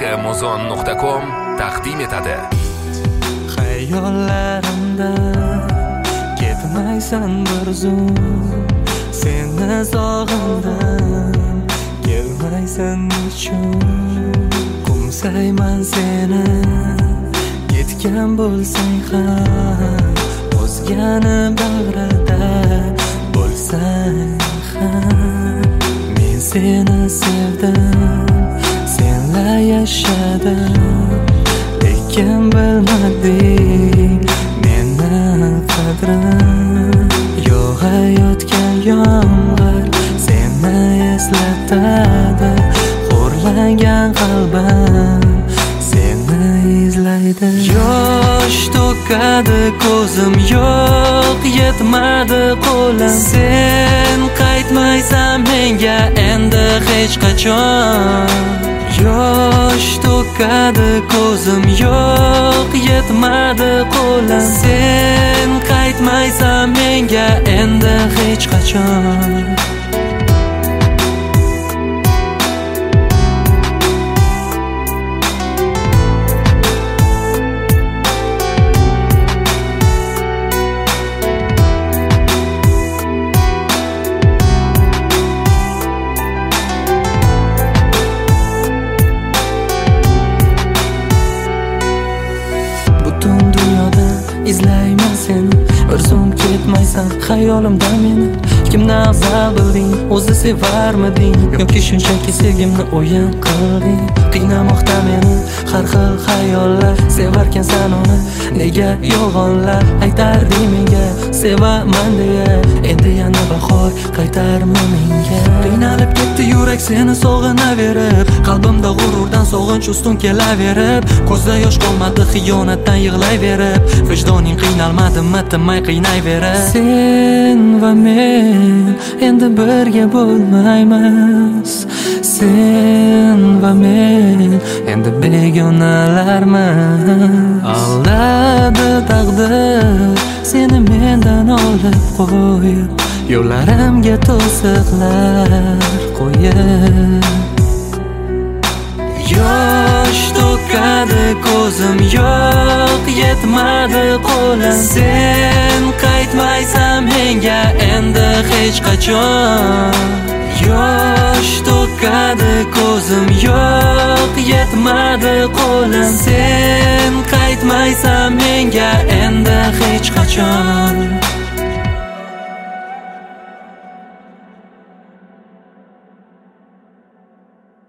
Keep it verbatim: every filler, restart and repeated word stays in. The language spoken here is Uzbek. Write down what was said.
muzon nuqta com taqdim etadi. Xayollarimda ketmaysan bir zum, seni sog'indim, kelmaysan nechun. Qo'msayman seni, ketgan bo'lsang ham, o'zgani bag'rida bo'lsang ham. Men seni sevdim, senla yashadim, lekin bilmading meni qadrim. Yog'ayotgan yomg'ir seni eslatadi, xo'rlangan qalbim seni izlaydi. Yosh to'kadi ko'zim, yo'q yetmadi qo'lim. Sen qaytmaysan menga endi hech qachon. Yosh to'kadi ko'zim, yo'q yetmadi qo'lim. Sen qaytmaysan menga endi hech qachon. İzlayman seni, bir zum ketmaysan xayolimda meni. Kimdan afzal bilding, o'zi sevarmiding, yoki shunchaki sevgimni o'yin qilding? Qiynamoqda meni har xil xayollar, sevarkansan uni nega yolg'onlar aytarding menga sevaman deya. Endi yana bahor qaytarma menga. Qiynalib ketdi yurak seni sog'inaverib, qalbimda g'ururdan sog'inch ustun kelaverib, ko'zda yosh qolmadi xiyonatdan yig'layverib, vijdoning qiynalmadimi tinmay qiynayverib. Sen va men endi birga bo'lmaymiz, sen va men endi begonalarmiz. Aldadi taqdir seni mendan olib qo'yib, yo'llarimga to'siqlar qo'yib. Yosh to'kadi ko'zim, yo'q yetmadi qo'lim. Sen qaytmaysan menga endi hech qachon. Yosh to'kadi ko'zim, yo'q yetmadi qo'lim. Sen qaytmaysan menga endi hech qachon.